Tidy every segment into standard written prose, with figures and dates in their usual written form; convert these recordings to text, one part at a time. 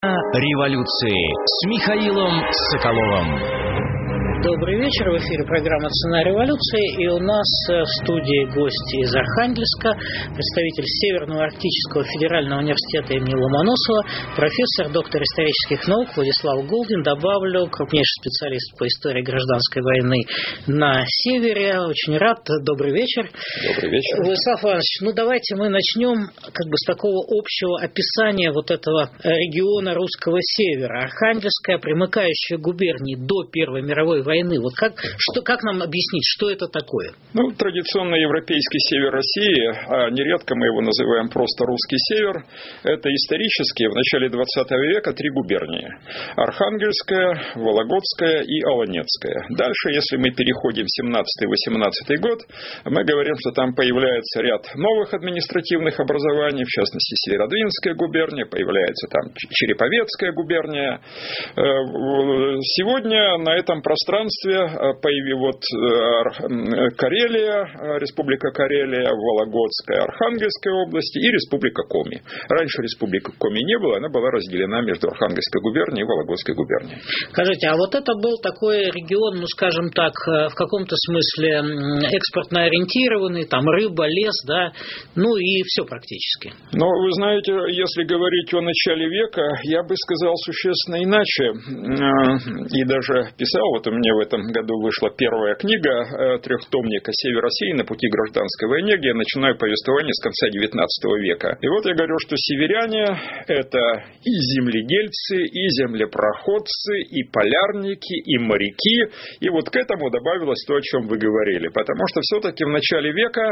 Революции с Михаилом Соколовым. Добрый вечер, в эфире программа «Цена революции», и у нас в студии гости из Архангельска, представитель Северного Арктического федерального университета имени Ломоносова, профессор, доктор исторических наук Владислав Голдин, добавлю, крупнейший специалист по истории гражданской войны на Севере. Очень рад. Добрый вечер. Добрый вечер. Владислав Иванович, давайте мы начнем с такого общего описания вот этого региона русского Севера. Архангельская, примыкающая к губернии до Первой мировой войны. Как нам объяснить, что это такое? Традиционно европейский север России, а нередко мы его называем просто русский север, это исторически в начале 20 века 3 губернии. Архангельская, Вологодская и Олонецкая. Дальше, если мы переходим в 17-18 год, мы говорим, что там появляется ряд новых административных образований, в частности, Северодвинская губерния, появляется там Череповецкая губерния. Сегодня на этом пространстве появилась Карелия, Республика Карелия, Вологодская, Архангельская области и Республика Коми. Раньше Республика Коми не было, она была разделена между Архангельской губернией и Вологодской губернией. Скажите, а вот это был такой регион, в каком-то смысле экспортно ориентированный, там рыба, лес, да, и все практически. Но вы знаете, если говорить о начале века, я бы сказал существенно иначе. И даже писал, у меня в этом году вышла первая книга трехтомника «Север России на пути гражданской войны», где я начинаю повествование с конца XIX века. И вот я говорю, что северяне – это и земледельцы, и землепроходцы, и полярники, и моряки. И вот к этому добавилось то, о чем вы говорили. Потому что все-таки в начале века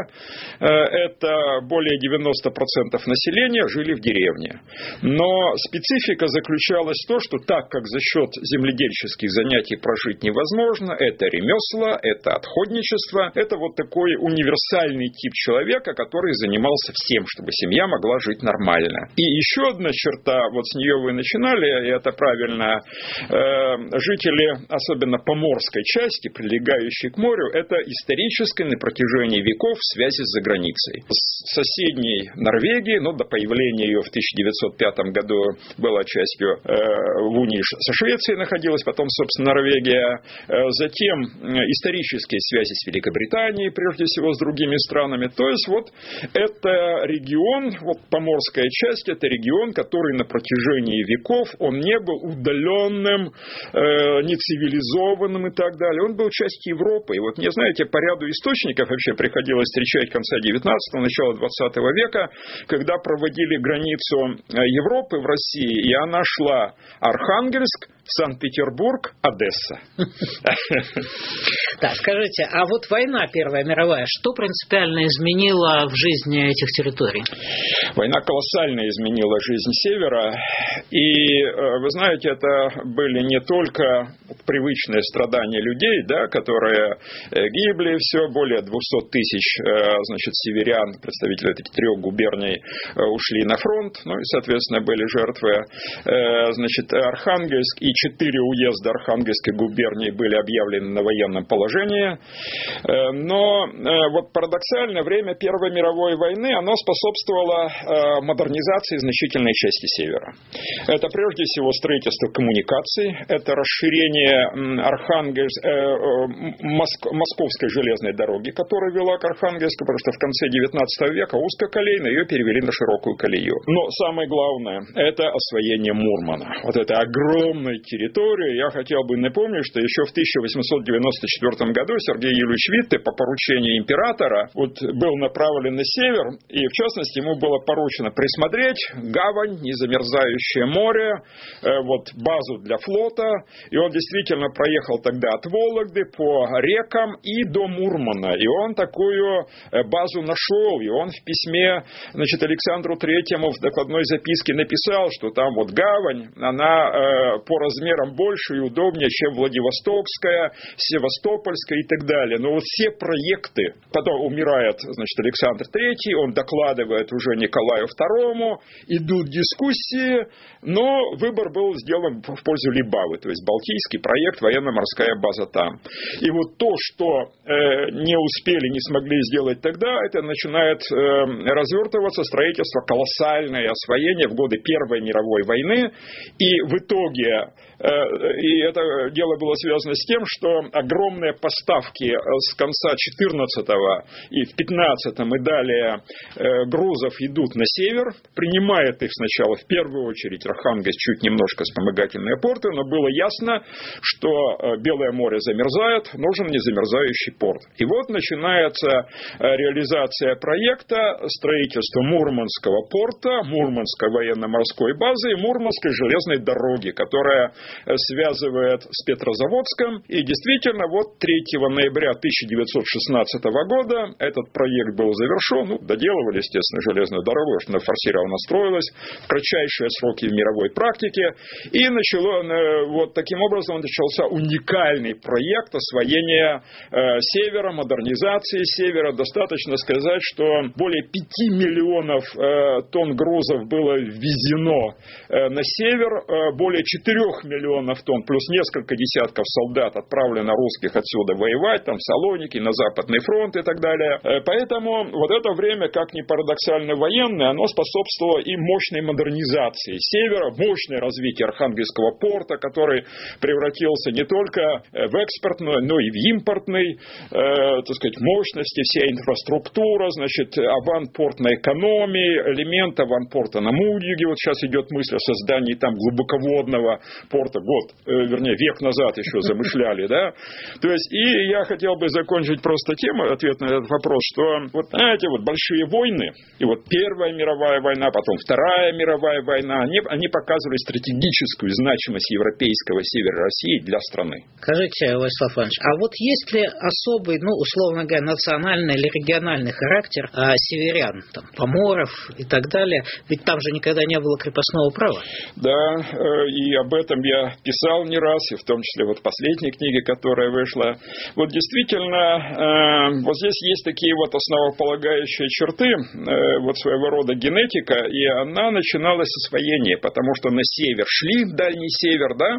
это более 90% населения жили в деревне. Но специфика заключалась в том, что так как за счет земледельческих занятий прожить невозможно, это ремесла, это отходничество, это вот такой универсальный тип человека, который занимался всем, чтобы семья могла жить нормально. И еще одна черта, вот с нее вы начинали, и это правильно, жители, особенно поморской части, прилегающей к морю, это историческое на протяжении веков связи с заграницей. С соседней Норвегии, до появления ее в 1905 году была частью в унии со Швецией находилась, потом, собственно, Норвегия. Затем исторические связи с Великобританией, прежде всего с другими странами. То есть это регион, поморская часть, это регион, который на протяжении веков, он не был удаленным, нецивилизованным и так далее. Он был частью Европы. И мне, знаете, по ряду источников вообще приходилось встречать конца 19-го, начала 20 века, когда проводили границу Европы в России, и она шла Архангельск, Санкт-Петербург, Одесса. Так, скажите, а война Первая мировая, что принципиально изменила в жизни этих территорий? Война колоссально изменила жизнь Севера. И, вы знаете, это были не только привычные страдания людей, которые гибли, более 200 тысяч, северян, представителей этих 3 губерний, ушли на фронт, и, соответственно, были жертвы. Архангельск и 4 уезда Архангельской губернии были объявлены на военном положении. Но парадоксально, время Первой мировой войны, оно способствовало модернизации значительной части Севера. Это прежде всего строительство коммуникаций, это расширение Московской железной дороги, которая вела к Архангельску, потому что в конце 19 века узкоколейная, ее перевели на широкую колею. Но самое главное, это освоение Мурмана. Это огромная территория. Я хотел бы напомнить, что еще в 1894 году Сергей Юрьевич Витте по поручению императора был направлен на север, и в частности ему было поручено присмотреть гавань, незамерзающее море, базу для флота, и он действительно проехал тогда от Вологды по рекам и до Мурмана, и он такую базу нашел, и он в письме, Александру Третьему в докладной записке написал, что там гавань, она по размером больше и удобнее, чем Владивостокская, Севастопольская и так далее. Но вот все проекты, потом умирает, значит, Александр III, он докладывает уже Николаю II, идут дискуссии, но выбор был сделан в пользу Либавы, то есть Балтийский проект, военно-морская база там. И вот то, что не успели, не смогли сделать тогда, это начинает развертываться строительство, колоссальное освоение в годы Первой мировой войны. И в итоге, и это дело было связано с тем, что огромные поставки с конца 14-го и в 15-м и далее грузов идут на север, принимает их сначала в первую очередь Архангельск, чуть немножко вспомогательные порты, но было ясно, что Белое море замерзает, нужен незамерзающий порт. И вот начинается реализация проекта строительства Мурманского порта, Мурманской военно-морской базы и Мурманской железной дороги, которая связывает с Петрозаводском. И действительно, вот 3 ноября 1916 года этот проект был завершен. Доделывали, естественно, железную дорогу, что она форсированно строилась в кратчайшие сроки в мировой практике. И вот таким образом начался уникальный проект освоения севера, модернизации севера. Достаточно сказать, что более 5 миллионов тонн грузов было ввезено на север, более 4 миллионов тонн, плюс несколько десятков солдат отправлено русских отсюда воевать, там в Салоники, на Западный фронт и так далее. Поэтому вот это время, как ни парадоксально военное, оно способствовало и мощной модернизации севера, мощное развитие Архангельского порта, который превратился не только в экспортную, но и в импортный, так сказать, мощности, вся инфраструктура, значит, аванпортной экономии, элемент аванпорта на Мудьюге. Вот сейчас идет мысль о создании там глубоководного порта, век назад еще замышляли, да. То есть, и я хотел бы закончить просто тему, ответ на этот вопрос, что, вот знаете, вот большие войны, и вот Первая мировая война, потом Вторая мировая война, они показывали стратегическую значимость европейского севера России для страны. Скажите, Владислав Иванович, а вот есть ли особый, условно говоря, национальный или региональный характер северян, там, поморов и так далее? Ведь там же никогда не было крепостного права. Да, и об этом я писал не раз, и в том числе вот в последней книге, которая вышла. Вот действительно, вот здесь есть такие вот основополагающие черты, вот своего рода генетика, и она начиналась с освоения, потому что на север шли, дальний север, да,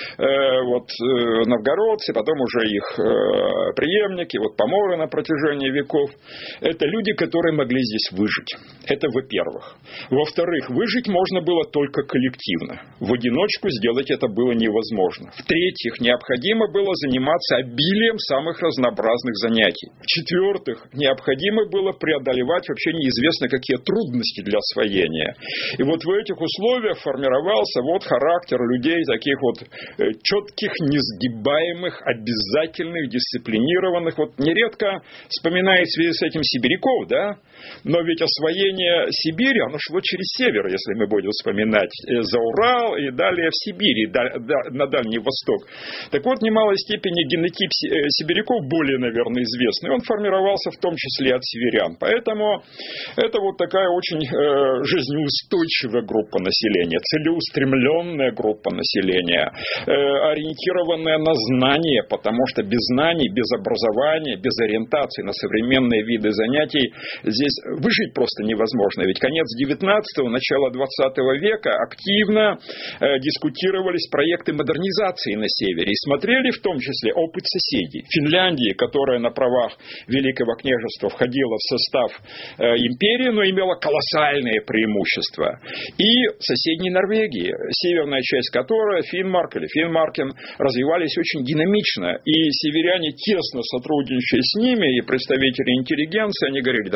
вот новгородцы, потом уже их преемники, вот поморы на протяжении веков. Это люди, которые могли здесь выжить. Это во-первых. Во-вторых, выжить можно было только коллективно. В одиночку сделать это было невозможно. В-третьих, необходимо было заниматься обилием самых разнообразных занятий. В-четвертых, необходимо было преодолевать вообще неизвестно какие трудности для освоения. И вот в этих условиях формировался вот характер людей таких вот четких, несгибаемых, обязательных, дисциплинированных. Вот нередко вспоминает в связи с этим сибиряков, да? Но ведь освоение Сибири, оно шло через север, если мы будем вспоминать, за Урал и далее в Сибирь, на Дальний Восток. Так вот, в немалой степени генотип сибиряков более, наверное, известный. Он формировался в том числе от северян. Поэтому это вот такая очень жизнеустойчивая группа населения, целеустремленная группа населения, ориентированная на знания, потому что без знаний, без образования, без ориентации на современные виды занятий здесь выжить просто невозможно. Ведь конец 19-го, начало 20 века активно дискутировались проекты модернизации на севере и смотрели в том числе опыт соседей. Финляндии, которая на правах Великого княжества входила в состав империи, но имела колоссальные преимущества. И соседней Норвегии, северная часть которой, Финмарк или Финмаркен, развивались очень динамично. И северяне, тесно сотрудничая с ними, и представители интеллигенции, они говорили,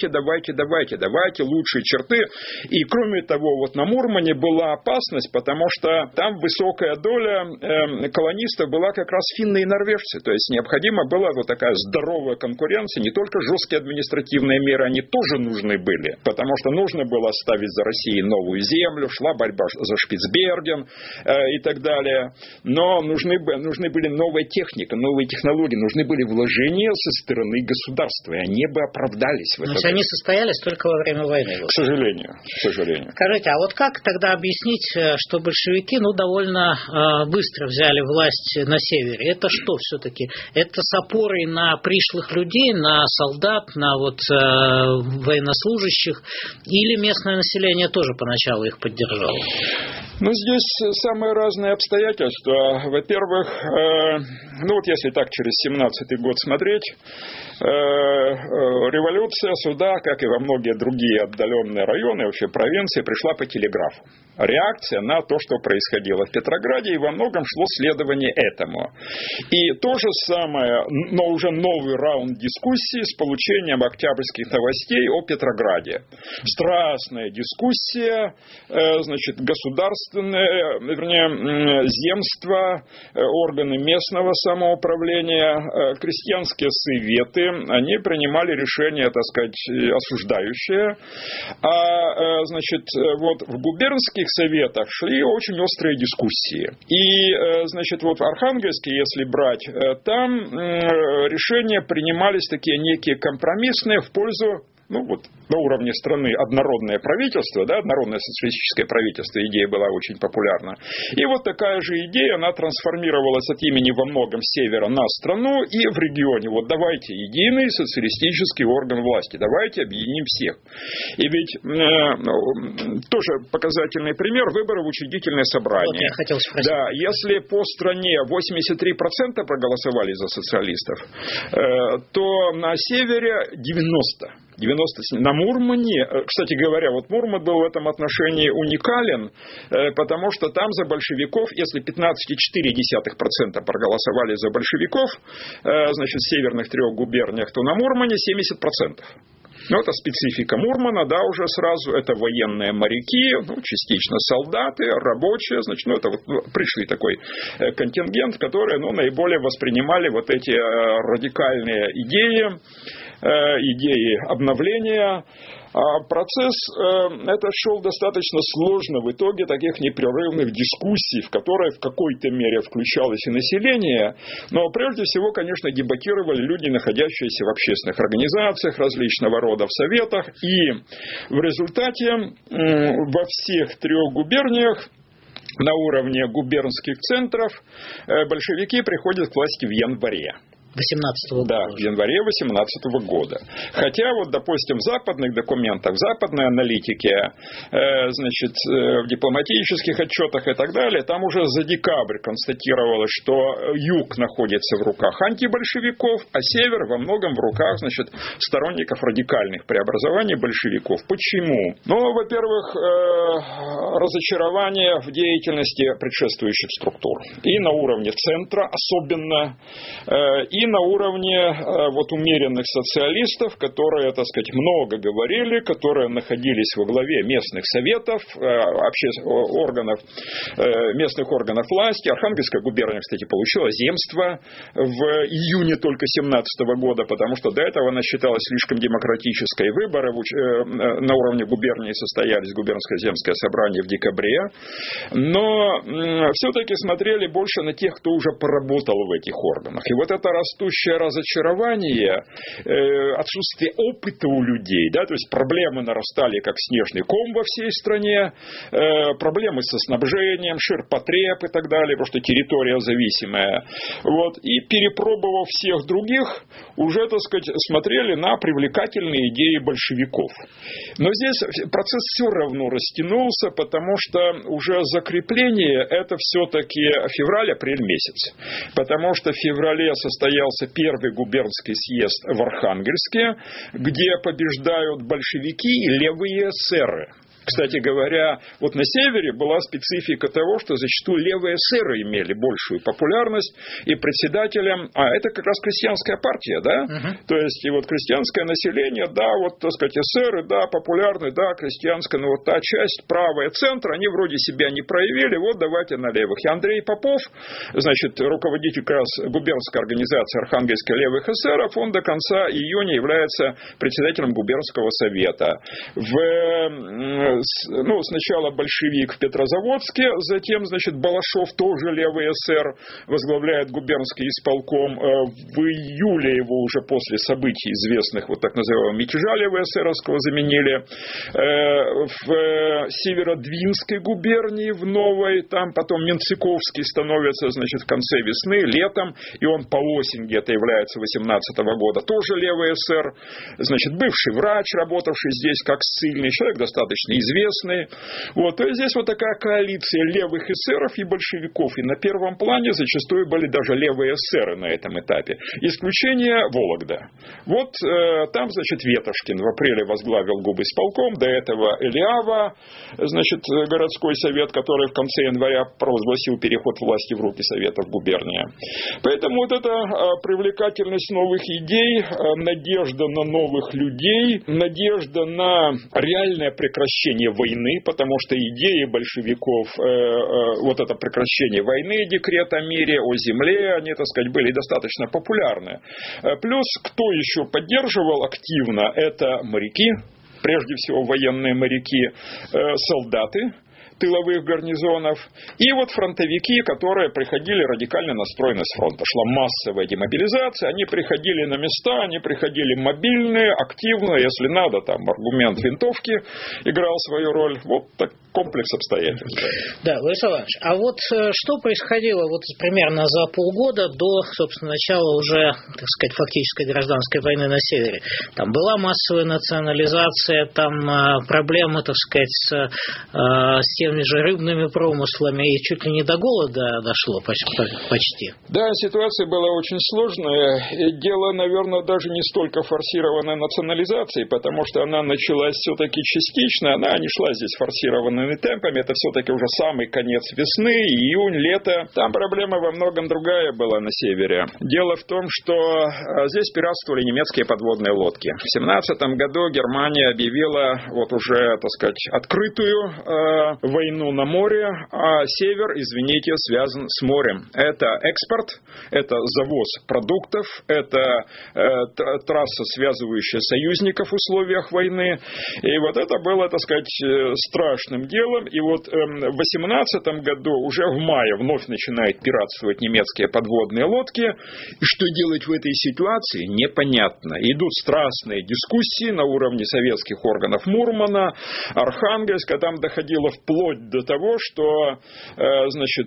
давайте лучшие черты. И кроме того, вот на Мурмане была опасность, потому что там высокая доля колонистов была как раз финны и норвежцы. То есть необходима была вот такая здоровая конкуренция, не только жесткие административные меры, они тоже нужны были, потому что нужно было оставить за Россией новую землю, шла борьба за Шпицберген и так далее. Но нужны были новая техника, новые технологии, нужны были вложения со стороны государства, и они бы оправдались в этом. Но они состоялись только во время войны. К сожалению. Скажите, а вот как тогда объяснить, что большевики, довольно довольно быстро взяли власть на севере. Это что все-таки? Это с опорой на пришлых людей, на солдат, на военнослужащих? Или местное население тоже поначалу их поддержало? Ну, здесь самые разные обстоятельства. Во-первых, если так через 17-й год смотреть, революция сюда, как и во многие другие отдаленные районы, вообще провинции, пришла по телеграфу. Реакция на то, что происходило в Петрограде, и во многом шло следование этому. И то же самое, но уже новый раунд дискуссии с получением октябрьских новостей о Петрограде. Страстная дискуссия, государственные, земства, органы местного самоуправления, крестьянские советы, они принимали решения, осуждающие. В губернских советах шли очень острые дискуссии. И, в Архангельске, если брать, там решения принимались такие некие компромиссные в пользу, на уровне страны однородное правительство, однородное социалистическое правительство, идея была очень популярна. И вот такая же идея, она трансформировалась от имени во многом севера на страну и в регионе. Давайте единый социалистический орган власти, давайте объединим всех. И ведь тоже показательный пример — выборы в учредительное собрание. Я хотел спросить. Да, если по стране 83% проголосовали за социалистов, то на севере 90%. На Мурмане, кстати говоря, Мурман был в этом отношении уникален, потому что там за большевиков, если 15,4% проголосовали за большевиков, в северных 3 губерниях, то на Мурмане 70%. Это специфика Мурмана, уже сразу, это военные моряки, частично солдаты, рабочие, это пришлый такой контингент, которые, наиболее воспринимали эти радикальные идеи обновления. Процесс этот шел достаточно сложно. В итоге таких непрерывных дискуссий, в которые в какой-то мере включалось и население, но прежде всего, конечно, дебатировали люди, находящиеся в общественных организациях различного рода, в советах. И в результате во всех 3 губерниях на уровне губернских центров большевики приходят к власти в январе. 18-го года. Да, в январе 18-го года. Хотя, допустим, в западных документах, в западной аналитике, в дипломатических отчетах и так далее, там уже за декабрь констатировалось, что юг находится в руках антибольшевиков, а север во многом в руках, сторонников радикальных преобразований большевиков. Почему? Во-первых, разочарование в деятельности предшествующих структур. И на уровне центра особенно, и на уровне умеренных социалистов, которые, много говорили, которые находились во главе местных советов, местных органов власти. Архангельская губерния, кстати, получила земство в июне только 17 года, потому что до этого она считалась слишком демократической. Выборы на уровне губернии состоялись, губернское земское собрание в декабре. Но все-таки смотрели больше на тех, кто уже поработал в этих органах. И это растущее разочарование, отсутствие опыта у людей, то есть проблемы нарастали как снежный ком во всей стране, проблемы со снабжением, ширпотреб и так далее, потому что территория зависимая. И перепробовав всех других, уже, смотрели на привлекательные идеи большевиков. Но здесь процесс все равно растянулся, потому что уже закрепление — это все-таки февраль-апрель месяц. Потому что в феврале состоялся первый губернский съезд в Архангельске, где побеждают большевики и левые эсеры. Кстати говоря, на севере была специфика того, что зачастую левые эсеры имели большую популярность, и председателем, это как раз крестьянская партия, да? То есть, и крестьянское население, эсеры, популярны, крестьянская, но та часть, правая, центр, они вроде себя не проявили, давайте на левых. И Андрей Попов, руководитель как раз губернской организации Архангельской левых эсеров, он до конца июня является председателем губернского совета. В сначала большевик в Петрозаводске, затем, значит, Балашов, тоже левый эсер, возглавляет губернский исполком. В июле его уже после событий известных, вот так называемого мятежа левоэсеровского, заменили. В Северодвинской губернии, в Новой, там потом Менциковский становится, значит, в конце весны, летом, и он по осень где-то является 18-го года, тоже левый эсер, значит, бывший врач, работавший здесь как ссыльный, человек достаточно известный. Вот, то есть здесь вот такая коалиция левых эсеров и большевиков, и на первом плане зачастую были даже левые эсеры на этом этапе. Исключение Вологда. Вот там, значит, Ветошкин в апреле возглавил губисполком, до этого Элиава, значит, городской совет, который в конце января провозгласил переход власти в руки советов губерния. Поэтому вот эта привлекательность новых идей, надежда на новых людей, надежда на реальное прекращение войны, потому что идеи большевиков, вот это прекращение войны, декрет о мире, о земле, они, так сказать, были достаточно популярны. Плюс, кто еще поддерживал активно, это моряки, прежде всего военные моряки, солдаты тыловых гарнизонов, и вот фронтовики, которые приходили радикально настроены с фронта. Шла массовая демобилизация, они приходили на места, они приходили мобильные, активно, если надо, там аргумент винтовки играл свою роль. Вот так комплекс обстоятельств. Да, Владислав Иванович, а вот что происходило вот примерно за полгода до, собственно, начала уже, так сказать, фактической гражданской войны на севере? Там была массовая национализация, там проблемы, так сказать, с теми же рыбными промыслами, и чуть ли не до голода дошло почти. Да, ситуация была очень сложная. Дело, наверное, даже не столько форсированной национализацией, потому что она началась все-таки частично, она не шла здесь форсированными темпами, это все-таки уже самый конец весны, июнь, лето. Там проблема во многом другая была на севере. Дело в том, что здесь пиратствовали немецкие подводные лодки. В 17 году Германия объявила вот уже, так сказать, открытую войну на море, а север, извините, связан с морем. Это экспорт, это завоз продуктов, это трасса, связывающая союзников в условиях войны. И вот это было, так сказать, страшным делом. И вот в 18 году, уже в мае, вновь начинают пиратствовать немецкие подводные лодки. И что делать в этой ситуации, непонятно. Идут страстные дискуссии на уровне советских органов Мурмана, Архангельска. Там доходило вплоть до того, что, значит,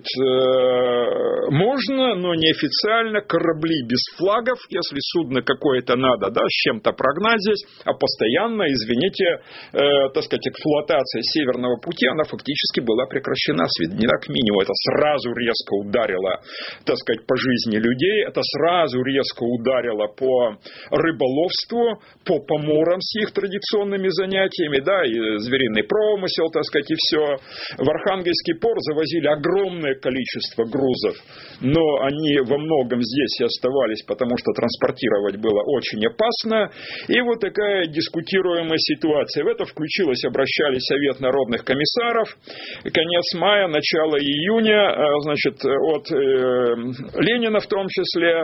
можно, но неофициально корабли без флагов, если судно какое-то надо, да, с чем-то прогнать здесь, а постоянно, извините, так сказать, эксплуатация Северного пути, она фактически была прекращена, сведена к минимуму. Это сразу резко ударило, так сказать, по жизни людей, это сразу резко ударило по рыболовству, по поморам с их традиционными занятиями, да, и звериный промысел, так сказать, и все. В Архангельский порт завозили огромное количество грузов, но они во многом здесь и оставались, потому что транспортировать было очень опасно. И вот такая дискутируемая ситуация. В это обращались Совет народных комиссаров. Конец мая, начало июня, значит, от Ленина в том числе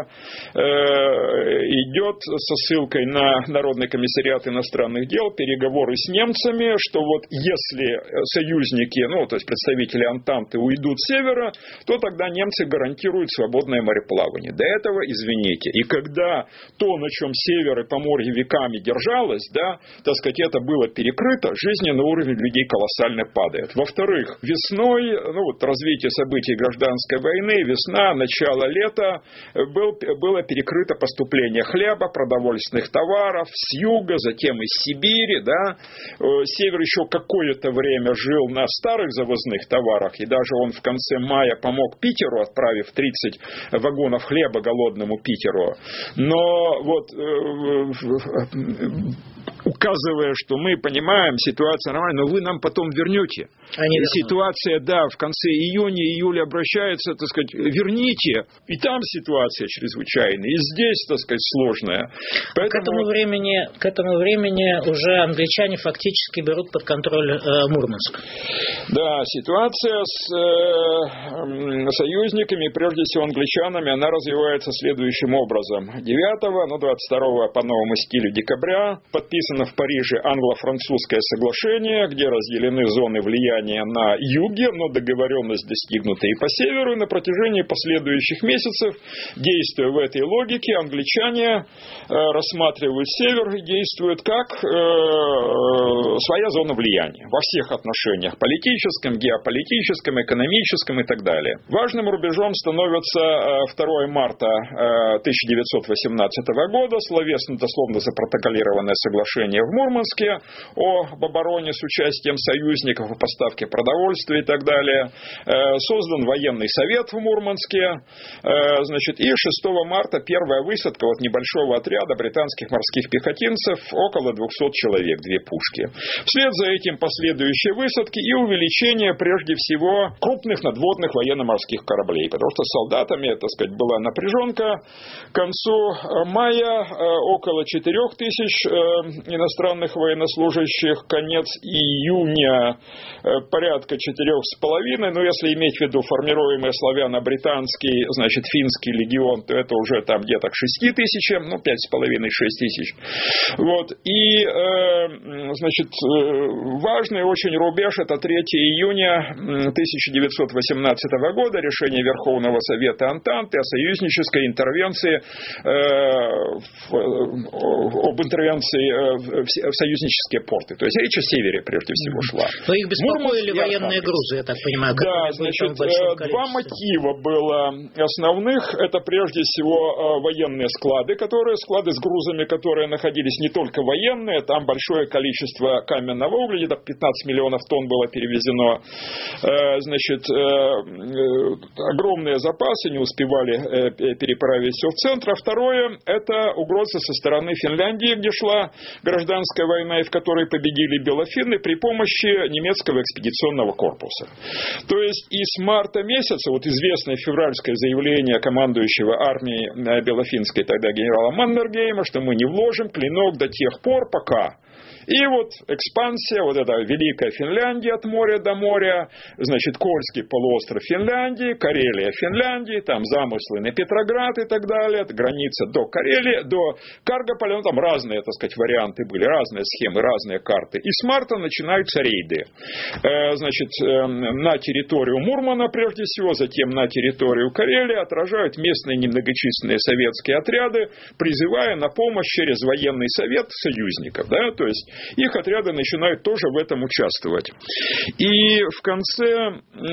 идет со ссылкой на Народный комиссариат иностранных дел переговоры с немцами, что вот если союзники, ну, то есть представители Антанты уйдут с севера, то тогда немцы гарантируют свободное мореплавание. До этого, извините. И когда то, на чем север и Поморье веками держалось, да, так сказать, это было перекрыто, жизненный уровень людей колоссально падает. Во-вторых, весной, ну вот развитие событий гражданской войны, весна, начало лета, было перекрыто поступление хлеба, продовольственных товаров с юга, затем из Сибири, да. Север еще какое-то время жил на старых завозных товарах, и даже он в конце мая помог Питеру, отправив 30 вагонов хлеба голодному Питеру. Но вот указывая, что мы понимаем, ситуация нормальная, но вы нам потом вернете. Ситуация, да, в конце июня-июля обращается, так сказать, верните. И там ситуация чрезвычайная, и здесь, так сказать, сложная. Поэтому... К этому времени уже англичане фактически берут под контроль Мурманск. Да, ситуация с союзниками, прежде всего англичанами, она развивается следующим образом. 22 по новому стилю декабря подписано в Париже англо-французское соглашение, где разделены зоны влияния на юге, но договоренность достигнута и по северу. И на протяжении последующих месяцев, действуя в этой логике, англичане рассматривают север и действуют как своя зона влияния во всех отношениях: политическом, геополитическом, экономическом и так далее. Важным рубежом становится 2 марта 1918 года, словесно дословно запротоколированное соглашение в Мурманске об обороне с участием союзников, о поставке продовольствия и так далее. Создан военный совет в Мурманске. И 6 марта первая высадка небольшого отряда британских морских пехотинцев, около 200 человек, 2 пушки. Вслед за этим последующие высадки и увеличение, прежде всего, крупных надводных военно-морских кораблей, потому что с солдатами, была напряженка. К концу мая около 4000 иностранных военнослужащих, конец июня порядка 4,5, но если иметь в виду формируемый славяно-британский, финский легион, то это уже там где-то к 6 тысячам, 5,5-6 тысяч. И, важный очень рубеж — это 3 июня 1918 года, решение Верховного Совета Антанты о союзнической интервенции, об интервенции в союзнические порты. То есть речь о севере прежде всего шла. Но их беспокоили военные грузы, я так понимаю. Да, два мотива было основных. Это прежде всего военные склады с грузами, которые находились не только военные, там большое количество каменного угля, где-то 15 миллионов тонн было перевезено. Огромные запасы, не успевали переправить все в центр. А второе — это угрозы со стороны Финляндии, где шла гражданская война, и в которой победили белофинны при помощи немецкого экспедиционного корпуса. То есть и с марта месяца, известное февральское заявление командующего армией белофинской тогда генерала Маннергейма, что мы не вложим клинок до тех пор, пока. И экспансия, эта Великая Финляндия от моря до моря, Кольский полуостров Финляндии, Карелия Финляндии, там замыслы на Петроград и так далее, граница до Карелии, до Каргополя, там разные, варианты были, разные схемы, разные карты. И с марта начинаются рейды. На территорию Мурмана прежде всего, затем на территорию Карелии отражают местные немногочисленные советские отряды, призывая на помощь через военный совет союзников, то есть их отряды начинают тоже в этом участвовать. И в конце, 3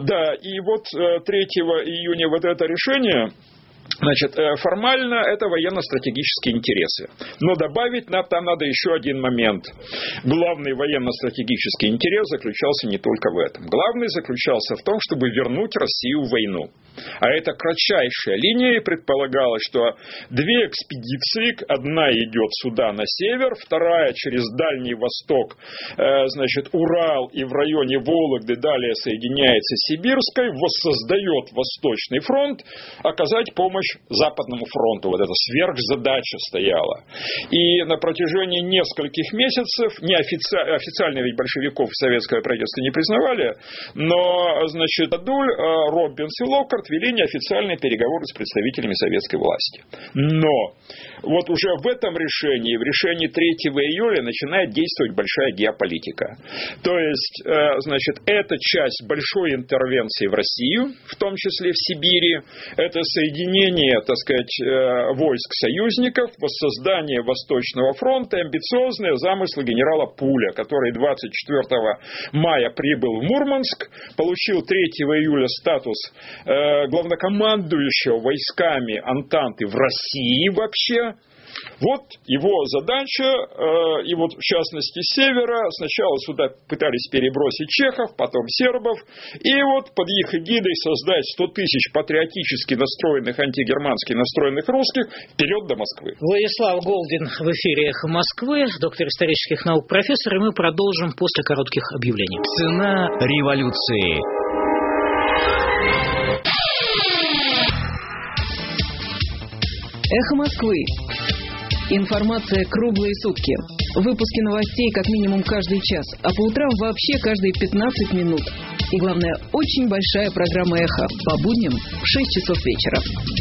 июня это решение, формально это военно-стратегические интересы. Но добавить там надо еще один момент. Главный военно-стратегический интерес заключался не только в этом. Главный заключался в том, чтобы вернуть Россию в войну. А это кратчайшая линия, и предполагалось, что 2 экспедиции, одна идет сюда на север, вторая через Дальний Восток, Урал и в районе Вологды, далее соединяется с Сибирской, воссоздает Восточный фронт, оказать помощь Западному фронту. Эта сверхзадача стояла. И на протяжении нескольких месяцев, официально ведь большевиков советское правительство не признавали, но, Адуль, Роббинс и Локкарт вели неофициальные переговоры с представителями советской власти. Но уже в этом решении, в решении 3 июля начинает действовать большая геополитика. То есть, это часть большой интервенции в Россию, в том числе в Сибири, это соединение, войск союзников, воссоздание Восточного фронта, амбициозные замыслы генерала Пуля, который 24 мая прибыл в Мурманск, получил 3 июля статус главнокомандующего войсками Антанты в России вообще. Его задача, и в частности севера, сначала сюда пытались перебросить чехов, потом сербов, и под их эгидой создать 100 тысяч патриотически настроенных, антигермански настроенных русских вперед до Москвы. Владислав Голдин в эфире «Эхо Москвы», доктор исторических наук, профессор, и мы продолжим после коротких объявлений. Цена революции. «Эхо Москвы». Информация круглые сутки. Выпуски новостей как минимум каждый час, а по утрам вообще каждые 15 минут. И главное, очень большая программа «Эхо» по будням в 6 часов вечера.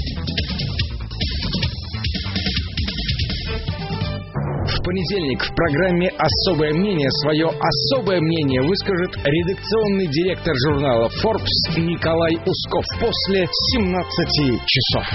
В понедельник в программе «Особое мнение» свое особое мнение выскажет редакционный директор журнала Forbes Николай Усков после 17 часов.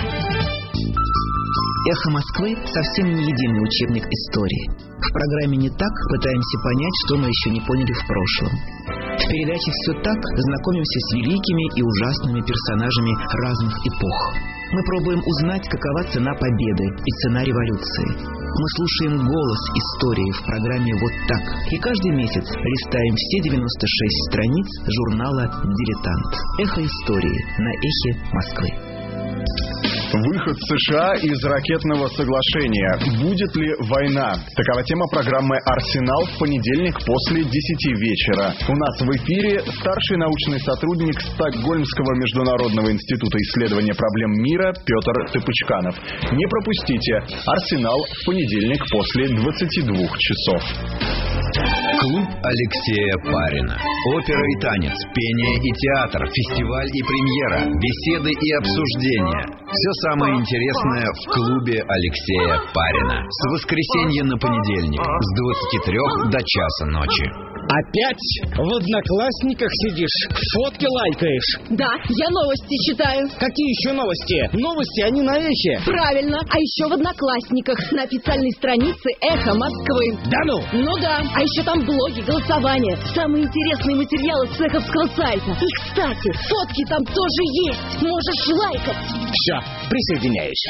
«Эхо Москвы» совсем не единый учебник истории. В программе «Не так» пытаемся понять, что мы еще не поняли в прошлом. В передаче «Все так» знакомимся с великими и ужасными персонажами разных эпох. Мы пробуем узнать, какова цена победы и цена революции. Мы слушаем голос истории в программе «Вот так». И каждый месяц листаем все 96 страниц журнала «Дилетант». «Эхо истории» на «Эхе Москвы». Выход США из ракетного соглашения. Будет ли война? Такова тема программы «Арсенал» в понедельник после 10 вечера. У нас в эфире старший научный сотрудник Стокгольмского международного института исследования проблем мира Петр Тыпычканов. Не пропустите «Арсенал» в понедельник после 22 часов. Клуб Алексея Парина. Опера и танец, пение и театр, фестиваль и премьера, беседы и обсуждения. Все самое интересное в клубе Алексея Парина. С воскресенья на понедельник с 23 до часа ночи. Опять в Одноклассниках сидишь, фотки лайкаешь? Да, я новости читаю. Какие еще новости? Новости, они на Эхе. Правильно. А еще в Одноклассниках на официальной странице «Эхо Москвы». Да ну? Ну да. А еще там блоги, голосования, самые интересные материалы с эховского сайта. И, кстати, фотки там тоже есть. Можешь лайкать. Все, присоединяюсь.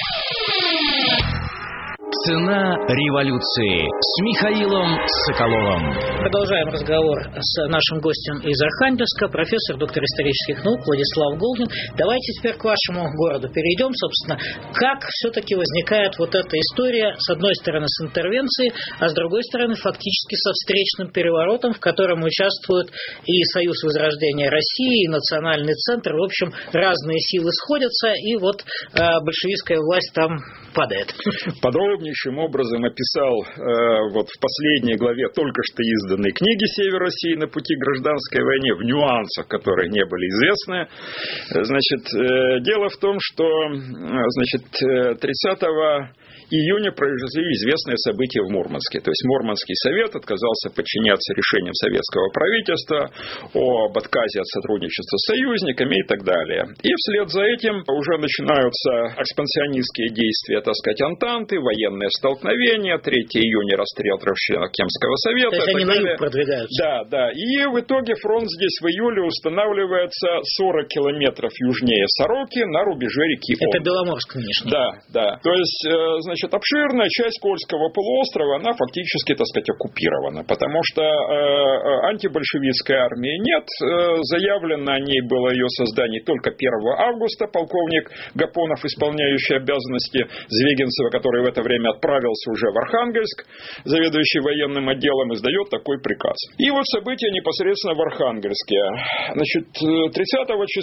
Цена революции с Михаилом Соколовым. Продолжаем разговор с нашим гостем из Архангельска, профессор, доктор исторических наук Владислав Голдин. Давайте теперь к вашему городу перейдем, собственно, как все-таки возникает вот эта история, с одной стороны, с интервенцией, а с другой стороны, фактически со встречным переворотом, в котором участвуют и Союз Возрождения России, и Национальный центр. В общем, разные силы сходятся, и вот большевистская власть там падает. Подробнейшим образом описал вот в последней главе только что изданной книги «Север России на пути к гражданской войне» в нюансах, которые не были известны. Значит, дело в том, что 30 июня произошли известные события в Мурманске. То есть Мурманский совет отказался подчиняться решениям советского правительства об отказе от сотрудничества с союзниками и так далее. И вслед за этим уже начинаются экспансионистские действия, так сказать, Антанты, военные столкновения, 3 июня расстрел 3 членов Кемского совета. То есть они на юг продвигаются. Да, да. И в итоге фронт здесь в июле устанавливается 40 километров южнее Сороки на рубеже реки Он. Это Беломорск нынешний. Да, да. То есть, значит, обширная часть Кольского полуострова, она фактически, так сказать, оккупирована, потому что антибольшевистской армии нет. Заявлено о ней было ее создание только 1 августа. Полковник Гапонов, исполняющий обязанности Звегинцева, который в это время отправился уже в Архангельск, заведующий военным отделом, издает такой приказ. И вот события непосредственно в Архангельске. Значит, 30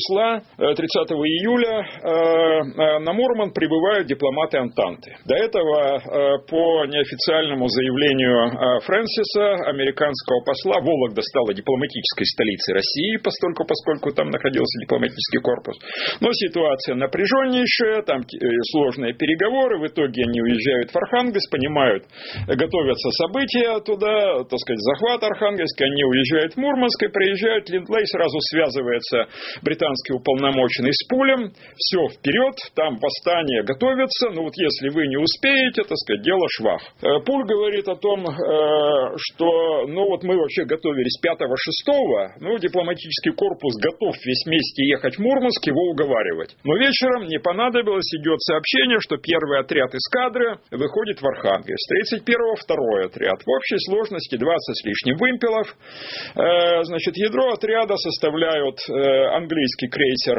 июля на Мурман прибывают дипломаты Антанты. До этого, по неофициальному заявлению Фрэнсиса, американского посла, Вологда стала дипломатической столицей России, поскольку там находился дипломатический корпус. Но ситуация напряженнейшая, там сложные переговоры, в итоге они уезжают в Архангельск, понимают, готовятся события туда, так сказать, захват Архангельска, они уезжают в Мурманск и приезжают, Линдлей сразу связывается британский уполномоченный с Пулем, все вперед, там восстание готовится, ну вот если вы не успеете, так сказать, дело швах. Пуль говорит о том, что, ну вот мы вообще готовились 5-6, ну дипломатический корпус готов весь вместе ехать в Мурманск, его уговаривать. Но вечером не понадобилось, идет сообщение, что первый отряд эскадры выходит в Архангельск, 31-го второй отряд. В общей сложности 20 с лишним вымпелов. Значит, ядро отряда составляют английский крейсер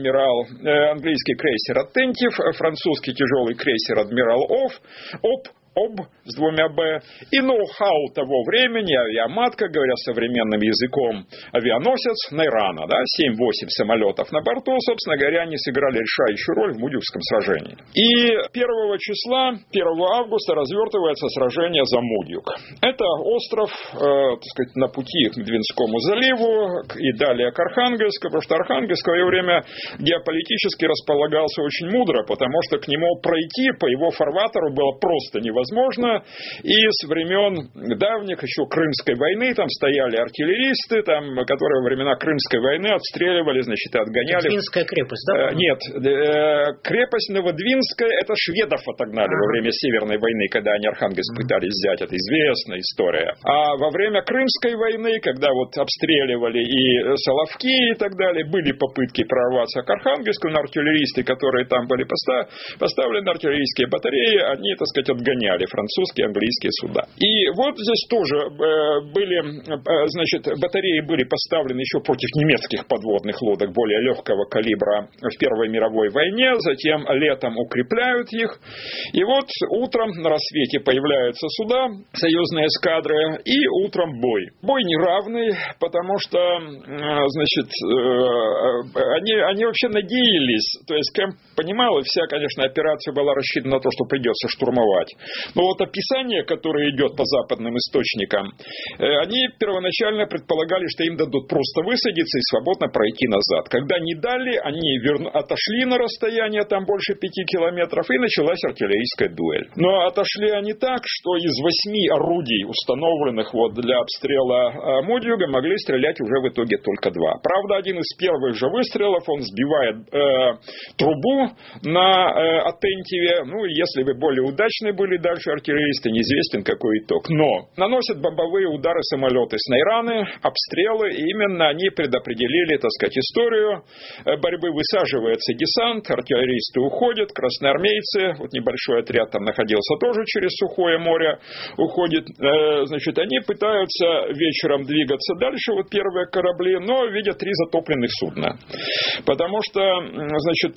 «Аттентив», французский тяжелый крейсер «Адмирал Оп», об с двумя «б», и ноу-хау того времени, авиаматка, говоря современным языком, авианосец Найрана, да, 7-8 самолетов на борту, собственно говоря, они сыграли решающую роль в Мудюгском сражении. И 1 числа, 1 августа развертывается сражение за Мудюг. Это остров, так сказать, на пути к Двинскому заливу и далее к Архангельску, потому что Архангельск в свое время геополитически располагался очень мудро, потому что к нему пройти по его фарватеру было просто невозможно. И с времен давних еще Крымской войны там стояли артиллеристы, там, которые во времена Крымской войны отстреливали, значит, и отгоняли. Двинская крепость, да? Нет, крепость Новодвинская, это шведов отогнали во время Северной войны, когда они Архангельск пытались взять, это известная история. А во время Крымской войны, когда вот обстреливали и Соловки и так далее, были попытки прорваться к Архангельску, но артиллеристы, которые там были поставлены, артиллерийские батареи, они, так сказать, отгоняли французские, английские суда. И вот здесь тоже были, значит, батареи были поставлены еще против немецких подводных лодок более легкого калибра в Первой мировой войне, затем летом укрепляют их, и вот утром на рассвете появляются суда, союзные эскадры, и утром бой. Бой неравный, потому что, значит, они вообще надеялись, то есть Кэмп понимал, и вся, конечно, операция была рассчитана на то, что придется штурмовать. Но вот описание, которое идет по западным источникам, они первоначально предполагали, что им дадут просто высадиться и свободно пройти назад. Когда не дали, они отошли на расстояние там больше 5 километров, и началась артиллерийская дуэль. Но отошли они так, что из 8 орудий, установленных вот для обстрела Мудюга, могли стрелять уже в итоге только 2. Правда, один из первых же выстрелов, он сбивает трубу на Атентьеве. Ну, если бы более удачные были дальше артиллеристы, неизвестен какой итог. Но наносят бомбовые удары самолеты с Найраны, обстрелы, и именно они предопределили, так сказать, историю борьбы. Высаживается десант, артиллеристы уходят, красноармейцы, вот небольшой отряд там находился тоже через Сухое море, уходит, значит, они пытаются вечером двигаться дальше, вот первые корабли, но видят 3 затопленных судна. Потому что, значит,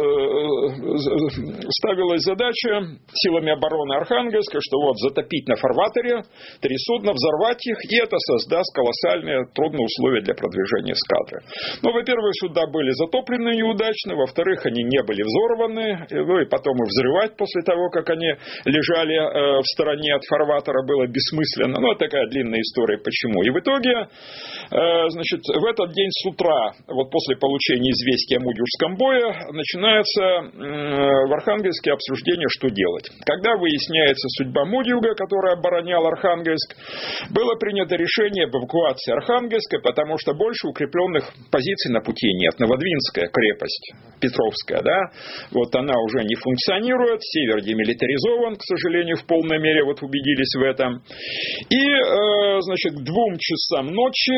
ставилась задача силами обороны Архангельска, что вот затопить на фарватере 3 судна, взорвать их, и это создаст колоссальные трудные условия для продвижения эскадры. Ну, во-первых, суда были затоплены неудачно, во-вторых, они не были взорваны, ну и потом и взрывать после того, как они лежали в стороне от фарватера, было бессмысленно. Ну, такая длинная история, почему. И в итоге, значит, в этот день с утра, вот после получения известия о Мудюжском бое, начинается в Архангельске обсуждение, что делать. Когда выясняется судьба Мудюга, который оборонял Архангельск, было принято решение об эвакуации Архангельска, потому что больше укрепленных позиций на пути нет. Новодвинская крепость, Петровская, да, вот она уже не функционирует, север демилитаризован, к сожалению, в полной мере, вот убедились в этом. И, значит, к 2 часам ночи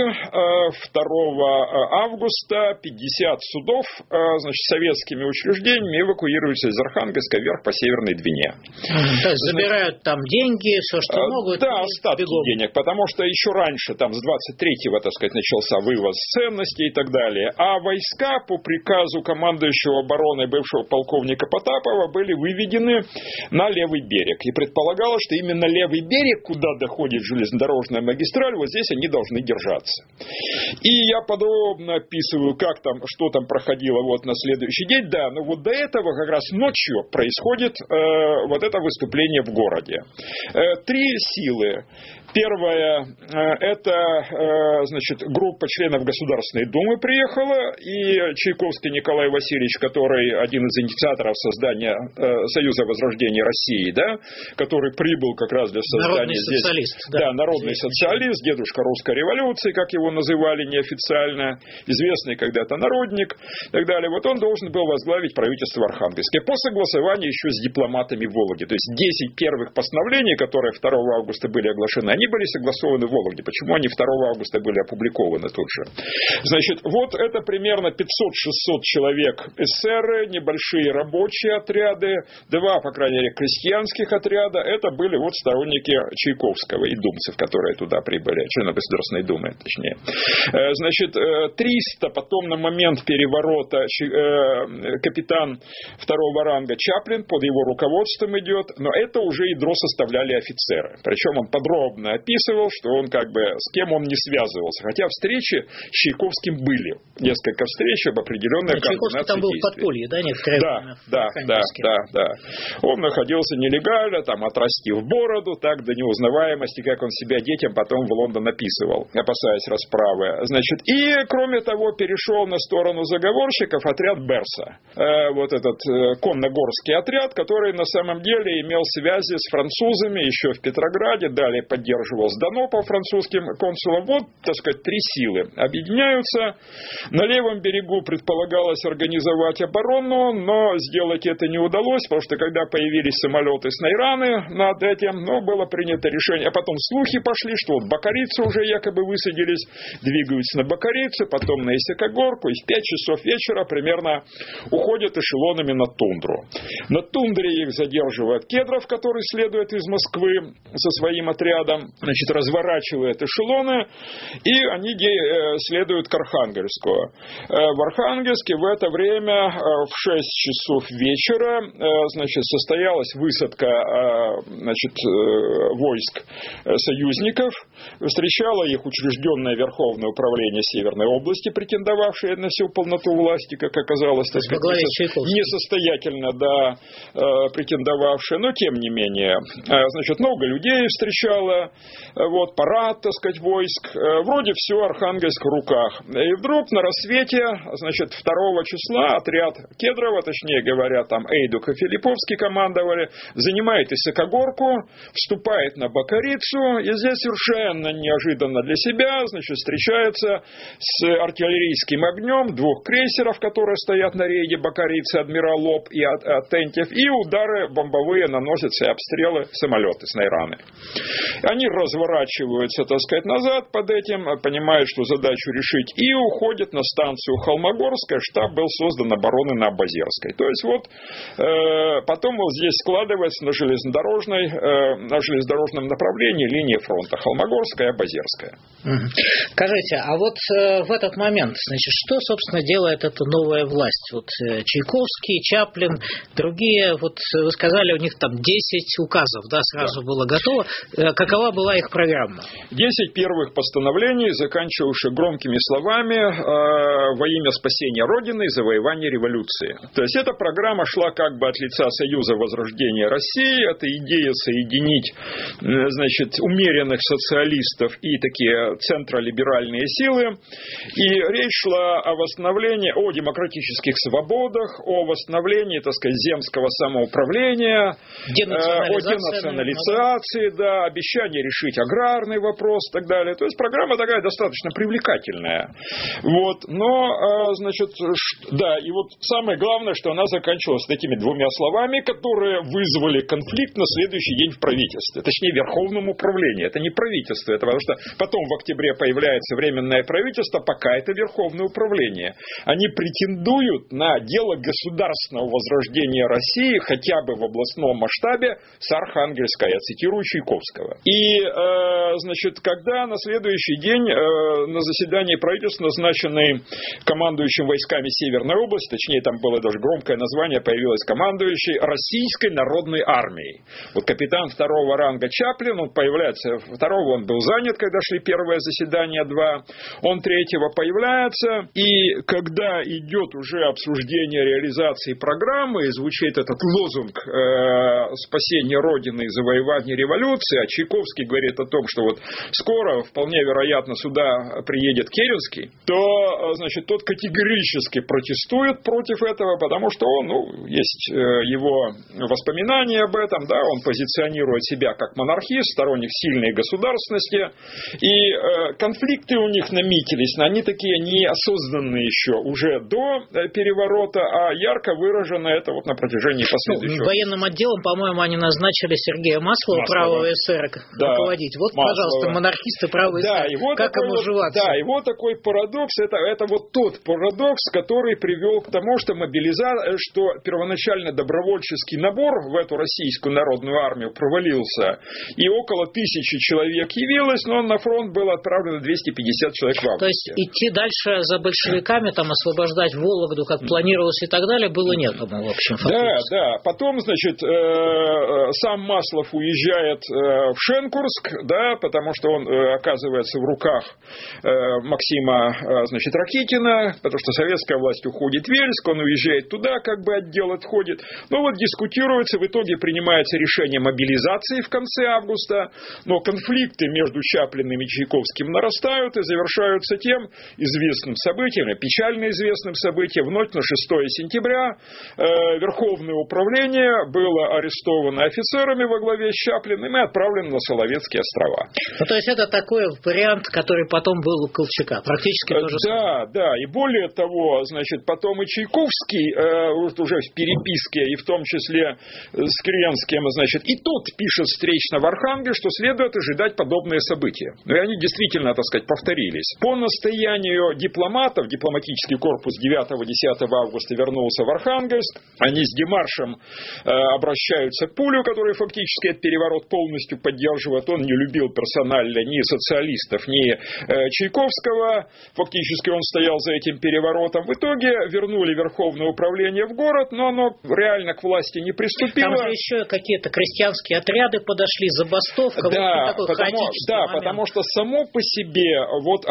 2 августа 50 судов, значит, советскими учреждениями эвакуируются из Архангельска вверх по Северной Двине. То есть забирают там деньги, все, что могут. Да, остатки денег, потому что еще раньше, там, с 23-го, так сказать, начался вывоз ценностей и так далее. А войска по приказу командующего обороной бывшего полковника Потапова были выведены на левый берег. И предполагалось, что именно левый берег, куда доходит железнодорожная магистраль, вот здесь они должны держаться. И я подробно описываю, как там, что там проходило вот на следующий день. Да, но вот до этого как раз ночью происходит вот это выступление в городе. 3 силы. Первое, это, значит, группа членов Государственной Думы приехала, и Чайковский Николай Васильевич, который один из инициаторов создания Союза Возрождения России, да, который прибыл как раз для создания здесь... Социалист, да, народный социалист, дедушка русской революции, как его называли неофициально, известный когда-то народник и так далее. Вот он должен был возглавить правительство Архангельска. По согласованию еще с дипломатами в Вологде. То есть 10 первых постановлений, которые 2 августа были оглашены, они были согласованы в Вологде. Почему они 2 августа были опубликованы тут же? Значит, вот это примерно 500-600 человек эсеры, небольшие рабочие отряды, 2, по крайней мере, крестьянских отряда. Это были вот сторонники Чайковского и думцев, которые туда прибыли, члены Государственной Думы, точнее. Значит, 300 потом на момент переворота капитан 2-го ранга Чаплин под его руководством идет. Но это уже ядро составляли офицеры. Причем он подробно описывал, что он с кем он не связывался. Хотя встречи с Чайковским были. Несколько встреч об определенной координации там был в подполье, да, некоторое время? Да. Он находился нелегально, отрастив бороду, так до неузнаваемости, как он себя детям потом в Лондон описывал, опасаясь расправы. И, кроме того, перешел на сторону заговорщиков отряд Берса. Вот этот конногорский отряд, который на самом деле имел связи с французами еще в Петрограде, далее поддерживал Сданопа французским консулом. Вот, три силы объединяются. На левом берегу предполагалось организовать оборону, но сделать это не удалось, потому что когда появились самолеты с Найраны над этим, было принято решение, а потом слухи пошли, что бакарийцы уже якобы высадились, двигаются на Бакарийцы, потом на Исакогорку, и в 5 часов вечера примерно уходят эшелонами на тундру. На тундре их задерживает Кедров, который следует из Москвы со своим отрядом, разворачивает эшелоны, и они следуют к Архангельску. В Архангельске в это время в 6 часов вечера состоялась высадка войск союзников. Встречало их учрежденное Верховное управление Северной области, претендовавшее на всю полноту власти, как оказалось, несостоятельно, претендовавшее, но тем не менее. Много людей встречало, парад, войск. Вроде все Архангельск в руках. И вдруг на рассвете, 2 числа отряд Кедрова, точнее говоря, Эйдук и Филипповский командовали, занимает Исакогорку, вступает на Бакарийцу, и здесь совершенно неожиданно для себя, встречается с артиллерийским огнем 2 крейсеров, которые стоят на рейде Бакарийцы, адмирал Лоб и Атентьев, и удары бомбовые наносятся, и обстрелы самолеты с Найраны. Они разворачиваются, назад под этим, понимают, что задачу решить, и уходят на станцию Холмогорская. Штаб был создан обороны на Абазерской. То есть потом здесь складывается на железнодорожном направлении линия фронта Холмогорская и Абазерская. Скажите, а в этот момент, что, собственно, делает эта новая власть? Чайковский, Чаплин, другие, вы сказали, у них 10 указов, сразу было готово. Какова была их программа? 10 первых постановлений, заканчивавших громкими словами во имя спасения Родины и завоевания революции. То есть эта программа шла от лица Союза Возрождения России. Это идея соединить, умеренных социалистов и такие центролиберальные силы. И речь шла о восстановлении, о демократических свободах, о восстановлении, земского самоуправления, о денационализации, обещание решить аграрный вопрос и так далее. То есть программа такая достаточно привлекательная. Но, самое главное, что она заканчивалась такими 2 словами, которые вызвали конфликт на следующий день в правительстве. Точнее, в Верховном управлении. Это не правительство, потому что потом в октябре появляется Временное правительство, пока это Верховное управление. Они претендуют на дело государственного возрождения России хотя бы в областном масштабе с Архангельска, я цитирую Чайковского. И, когда на следующий день на заседании правительства, назначенный командующим войсками Северной области, точнее, там было даже громкое название, появилось командующий Российской народной армией. Капитан 2-го ранга Чаплин, он появляется, 2-го он был занят, когда шли первое заседание 2, он 3-го появляется, и когда идет уже обсуждение реализации программы, и звучит этот лозунг спасения Родины и завоевания революции, а Чайковский говорит о том, что скоро, вполне вероятно, сюда приедет Керенский, то, тот категорически протестует против этого, потому что есть его воспоминания об этом, он позиционирует себя как монархист, сторонник сильной государственности, и конфликты у них наметились, они такие неосознанные еще, уже до переворота, а ярко выражено это на протяжении последующего. Военным отделом, по-моему, они назначили Сергея Маслова, правого эсера, руководить. Пожалуйста, монархисты, правый эсер, как им уживаться? Да, и такой парадокс, это тот парадокс, который привел к тому, что что первоначально добровольческий набор в эту российскую народную армию провалился, и около 1000 человек явилось, но на фронт было отправлено 250 человек в августе. То есть идти дальше за большевиками, освобождать Вологду, как планировалось и так далее, было некому, в общем, фактически. Да. Потом, сам Маслов уезжает в Шенкурск, да, потому что он оказывается в руках Максима, значит, Ракитина, потому что советская власть уходит в Вельск, он уезжает туда, как бы отдел отходит. Но вот дискутируется, в итоге принимается решение мобилизации в конце августа, но конфликты между Чаплиным и Чайковским нарастают и завершаются тем известным событием, печально известным событием. В ночь на 6 сентября Верховное управление было арестовано офицерами во главе с Чаплиным и отправлено на Соловецкие острова. Ну, то есть это такой вариант, который потом был у Колчака, практически то же самое. Да, и более того, значит, потом и Чайковский уже в переписке, и в том числе с Керенским, значит, и тот пишет встречно в Архангельске, что следует ожидать подобные события. Ну, и они действительно, так сказать, повторились. По настоянию дипломатов, дипломатический корпус 9-10 августа вернулся в Архангельск, они с демаршем обращаются к Пулю, который фактически этот переворот полностью поддерживает. Он не любил персонально ни социалистов, ни Чайковского. Фактически он стоял за этим переворотом. В итоге вернули Верховное управление в город, но оно реально к власти не приступило. Там же еще какие-то крестьянские отряды подошли, забастовка. Да, вот потому что само по себе вот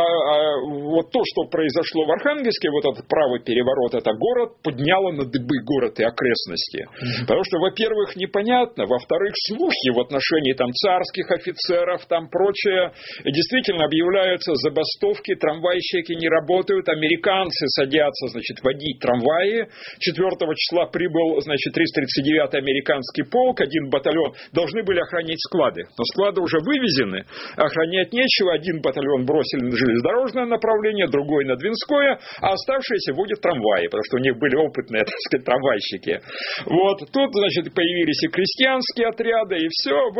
то, что произошло в Архангельске, вот этот правый переворот, это город подняло на дыбы город и окрестности. Потому что, во-первых, непонятно, во-вторых, слухи в отношении там царских офицеров, там прочее, действительно объявляются забастовки, трамвайщики не работают, американцы садятся, значит, водить трамваи. 4 числа прибыл, значит, 339-й американский полк, 1 батальон, должны были охранять склады. Но склады уже вывезены, охранять нечего, 1 батальон бросили на железнодорожное направление, другой на Двинское, а оставшиеся водят трамваи, потому что у них были опытные, так сказать, трамвайщики. Вот, тут, значит, появились и крестьянские отряды, и все. В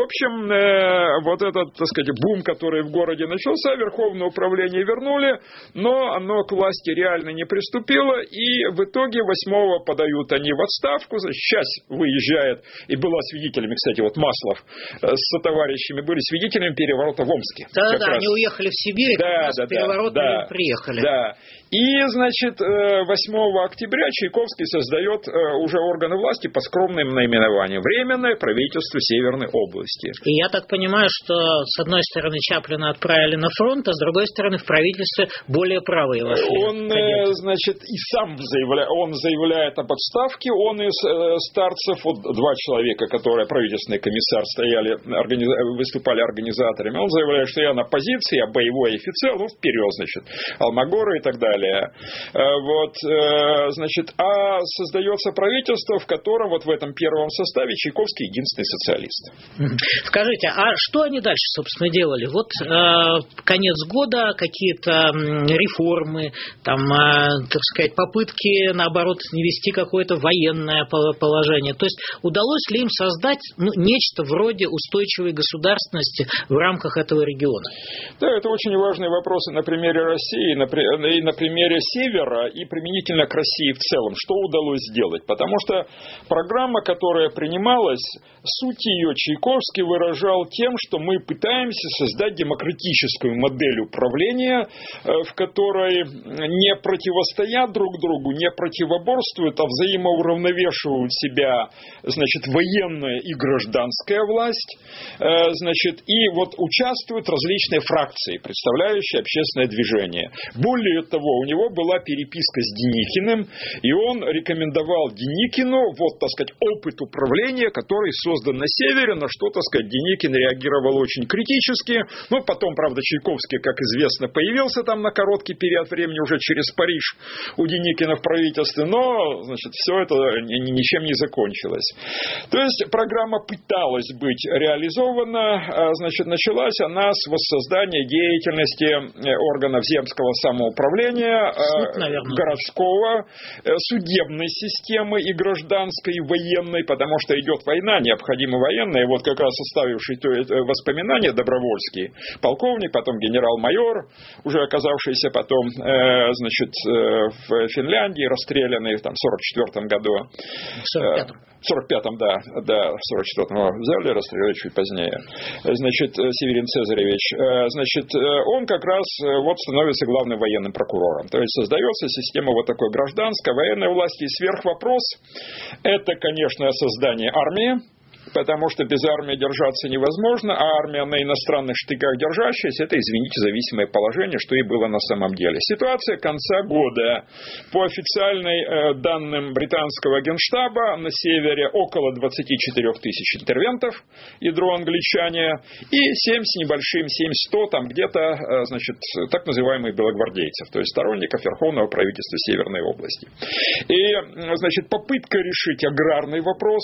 общем, вот этот, так сказать, бум, который в городе начался, Верховное управление вернули, но оно к власти реально не приступило, и в итоге 8-го подают они в отставку, значит, сейчас выезжает, и была свидетелями, кстати, вот Маслов с сотоварищами были свидетелями переворота в Омске. Да, они уехали в Сибирь, переворот приехали. Да. И, значит, 8 октября Чайковский создает уже органы власти по скромным наименованиям. Временное правительство Северной области. И я так понимаю, что с одной стороны Чаплина отправили на фронт, а с другой стороны в правительстве более правые вошли. Он, значит, и сам заявляет об отставке. Он из старцев, вот 2 человека, которые правительственный комиссар выступали организаторами, он заявляет, что я на позиции, я боевой офицер, ну, вперед, значит, Алмагоры и так далее. Вот, значит, а создается правительство, в котором вот в этом первом составе Чайковский единственный социалист. Скажите, а что они дальше, собственно, делали? Вот конец года, какие-то реформы, там, так сказать, попытки, наоборот, ввести какое-то военное положение. То есть удалось ли им создать нечто вроде устойчивой государственности в рамках этого региона? Да, это очень важные вопросы на примере России и на примере Севера и применительно к России в целом. Что удалось сделать? Потому что программа, которая принималась, суть ее Чайковский выражал тем, что мы пытаемся создать демократическую модель управления, в которой не противостоят друг другу, не противоборствуют, а взаимоуравновешивают себя, значит, военная и гражданская власть, значит, и вот участвуют различные фракции, представляющие общественное движение. Более того, у него была переписка с Деникиным, и он рекомендовал Деникину, вот, так сказать, опыт управления, который создан на севере, на что, так сказать, Деникин реагировал очень критически. Ну, потом, правда, Чайковский, как известно, появился там на короткий период времени уже через Париж у Деникина в правительстве, но, значит, все это ничем не закончилось. То есть программа пыталась быть реализована, значит, началась она с воссоздания деятельности органов земского самоуправления, городского, судебной системы и гражданской, и военной, потому что идет война, необходима военная. И вот как раз составивший воспоминания Добровольский, полковник, потом генерал-майор, уже оказавшийся потом, значит, в Финляндии, расстрелянный там, в 1944 году. В 45-м, да, в 44-м взяли, расстреляли чуть позднее. Значит, Северин Цезаревич, значит, он как раз вот становится главным военным прокурором. То есть создается система вот такой гражданской, военной власти. И сверхвопрос, это, конечно, создание армии, потому что без армии держаться невозможно, а армия на иностранных штыках держащаяся, это, извините, зависимое положение, что и было на самом деле. Ситуация конца года. По официальным данным британского генштаба, на севере около 24 тысяч интервентов, ядро англичане, и 7 с небольшим, 7-100, там где-то, значит, так называемых белогвардейцев, то есть сторонников Верховного правительства Северной области. И, значит, попытка решить аграрный вопрос,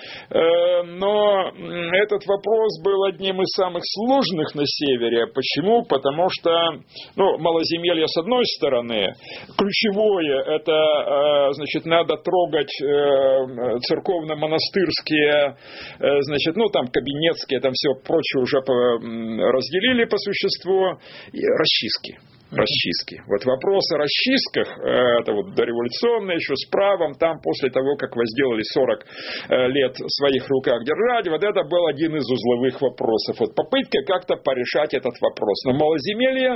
но этот вопрос был одним из самых сложных на севере. Почему? Потому что, малоземелье с одной стороны, ключевое, это, значит, надо трогать церковно-монастырские, значит, там кабинетские, там все прочее уже разделили по существу, и расчистки. Вот вопрос о расчистках, это вот дореволюционное еще с правом, там после того, как возделали 40 лет в своих руках держать, вот это был один из узловых вопросов. Вот попытка как-то порешать этот вопрос. Но малоземелье,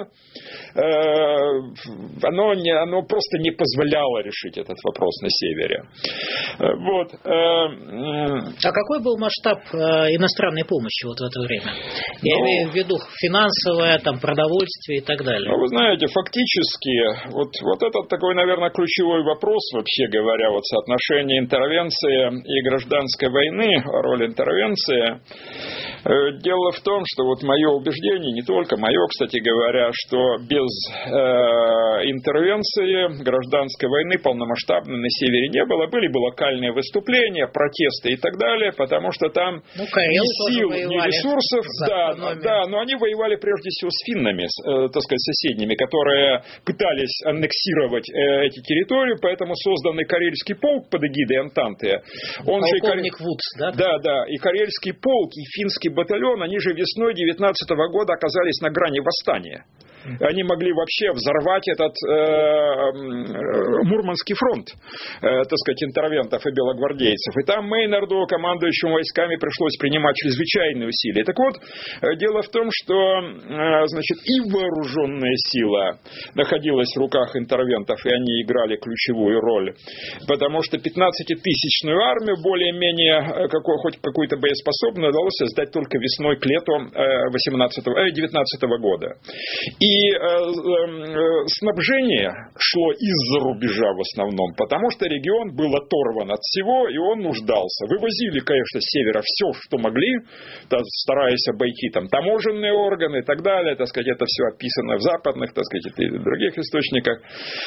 оно просто не позволяло решить этот вопрос на севере. Вот. А какой был масштаб иностранной помощи вот в это время? Я имею в виду финансовое, там, продовольствие и так далее. Вы знаете, фактически, вот этот такой, наверное, ключевой вопрос, вообще говоря, вот соотношение интервенции и гражданской войны, роль интервенции. Дело в том, что вот мое убеждение, не только мое, кстати говоря, что без интервенции гражданской войны полномасштабной на севере не было. Были бы локальные выступления, протесты и так далее, потому что там ни сил, ни ресурсов. Да, но они воевали прежде всего с финнами, так сказать, соседними, которые пытались аннексировать эти территории, поэтому созданный Карельский полк под эгидой Антанты. Полковник Вудс, да? Да, и Карельский полк, и финский батальон, они же весной 19 года оказались на грани восстания. Они могли вообще взорвать этот Мурманский фронт, так сказать, интервентов и белогвардейцев. И там Мейнарду, командующему войсками, пришлось принимать чрезвычайные усилия. Так вот, дело в том, что, значит, и вооруженная сила находилась в руках интервентов, и они играли ключевую роль. Потому что 15-тысячную армию, более-менее хоть какую-то боеспособную, удалось создать только весной к лету 19 года. И снабжение шло из-за рубежа в основном, потому что регион был оторван от всего, и он нуждался. Вывозили, конечно, с севера все, что могли, стараясь обойти там таможенные органы и так далее, так сказать, это все описано в западных, так сказать, и других источниках.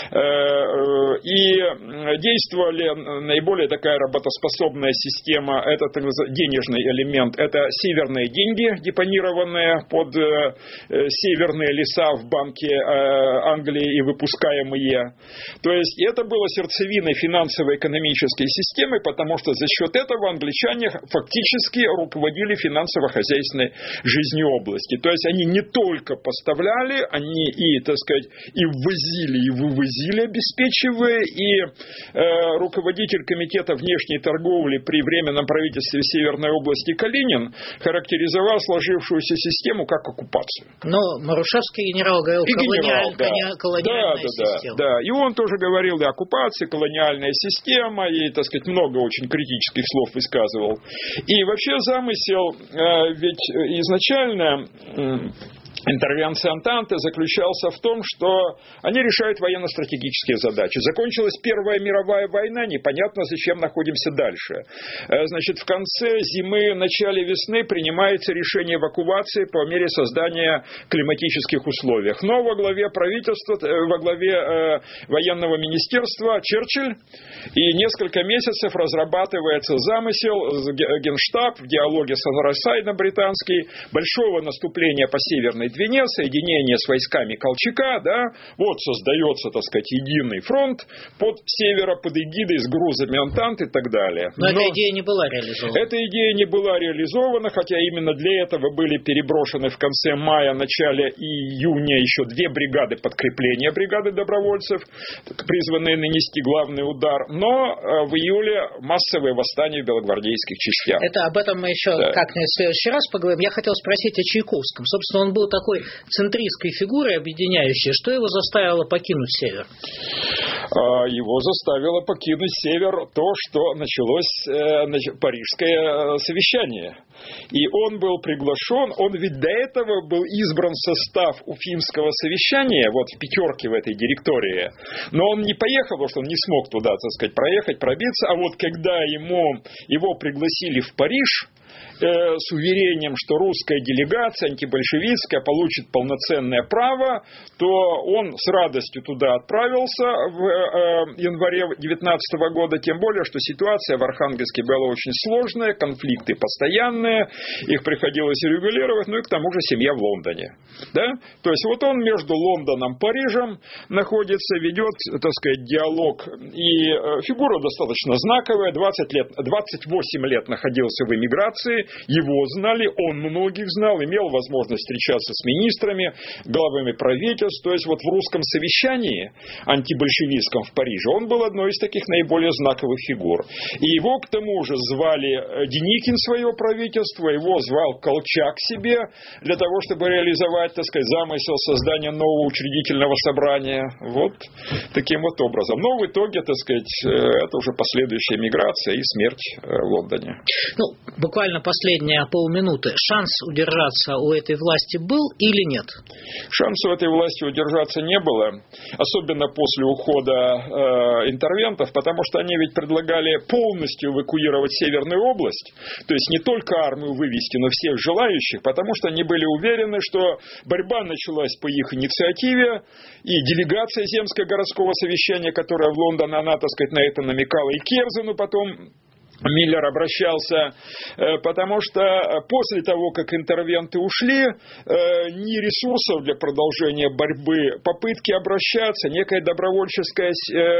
И действовали наиболее такая работоспособная система, это денежный элемент, это северные деньги, депонированные под северные леса в банке Англии и выпускаемые. То есть это было сердцевиной финансово-экономической системы, потому что за счет этого англичане фактически руководили финансово-хозяйственной жизнью области. То есть они не только поставляли, они и, так сказать, и ввозили, и вывозили, обеспечивая, и руководитель комитета внешней торговли при Временном правительстве Северной области Калинин характеризовал сложившуюся систему как оккупацию. Но Марушевский генерал говорил, колониальная система. Да, и он тоже говорил, да, оккупация, колониальная система, и, так сказать, много очень критических слов высказывал. И вообще замысел, ведь изначально интервенция Антанты заключался в том, что они решают военно-стратегические задачи. Закончилась Первая мировая война, непонятно, зачем находимся дальше. Значит, в конце зимы, начале весны принимается решение эвакуации по мере создания климатических условий. Но во главе правительства, во главе военного министерства Черчилль, и несколько месяцев разрабатывается замысел, Генштаб в диалоге с Анрайсайдом британский, большого наступления по Северной Двине, соединение с войсками Колчака, да, вот создается, так сказать, единый фронт под севера, под эгидой с грузами Антанты и так далее. Но эта идея не была реализована. Эта идея не была реализована, хотя именно для этого были переброшены в конце мая, начале июня еще 2 бригады подкрепления, бригады добровольцев, призванные нанести главный удар, но в июле массовое восстание в белогвардейских частях. Это об этом мы еще как-нибудь в следующий раз поговорим. Я хотел спросить о Чайковском. Собственно, он был такой центристской фигурой объединяющей. Что его заставило покинуть север? его заставило покинуть север то, что началось Парижское совещание. И он был приглашен, он ведь до этого был избран в состав Уфимского совещания, вот в пятерке в этой директории, но он не поехал, потому что он не смог туда, так сказать, проехать, пробиться, а вот когда его пригласили в Париж, с уверением, что русская делегация антибольшевистская получит полноценное право, то он с радостью туда отправился в январе 19 года, тем более, что ситуация в Архангельске была очень сложная, конфликты постоянные, их приходилось регулировать, ну и к тому же семья в Лондоне. Да? То есть вот он между Лондоном и Парижем находится, ведет, так сказать, диалог, и фигура достаточно знаковая, 28 лет находился в эмиграции, его знали, он многих знал, имел возможность встречаться с министрами, главами правительств. То есть вот в русском совещании антибольшевистском в Париже он был одной из таких наиболее знаковых фигур. И его к тому же звали Деникин в свое правительство, его звал Колчак себе для того, чтобы реализовать, так сказать, замысел создания нового учредительного собрания. Вот таким вот образом. Но в итоге, так сказать, это уже последующая миграция и смерть в Лондоне. Ну, буквально последние полминуты. Шанс удержаться у этой власти был или нет? Шанса у этой власти удержаться не было, особенно после ухода интервентов, потому что они ведь предлагали полностью эвакуировать Северную область, то есть не только армию вывести, но всех желающих, потому что они были уверены, что борьба началась по их инициативе, и делегация Земского городского совещания, которая в Лондоне, она, так сказать, на это намекала, и Керзену потом Миллер обращался, потому что после того, как интервенты ушли, ни ресурсов для продолжения борьбы, попытки обращаться, некая добровольческая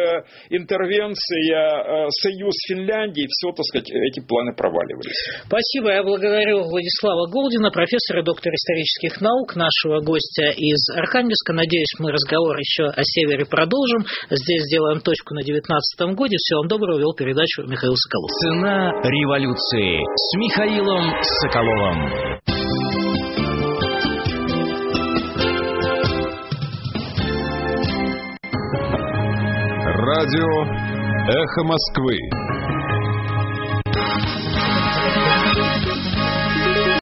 интервенция, союз Финляндии, все, так сказать, эти планы проваливались. Спасибо. Я благодарю Владислава Голдина, профессора, доктора исторических наук, нашего гостя из Архангельска. Надеюсь, мы разговор еще о Севере продолжим. Здесь сделаем точку на 19 годе. Всего вам доброго. Вел передачу Михаил Соколов. Цена революции с Михаилом Соколовым. Радио «Эхо Москвы».